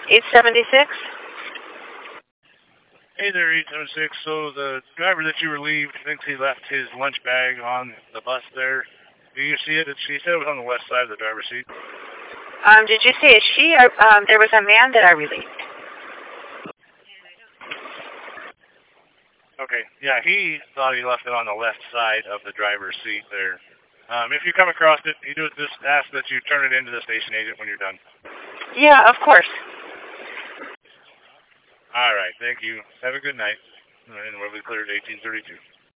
876? Hey there, 876. So the driver that you relieved thinks he left his lunch bag on the bus there. Do you see it? She said it was on the left side of the driver's seat. Did you say a she or there was a man that I relieved? Okay, yeah, he thought he left it on the left side of the driver's seat there. If you come across it, you just ask that you turn it into the station agent when you're done. Yeah, of course. All right, thank you. Have a good night. And we'll be cleared at 1832.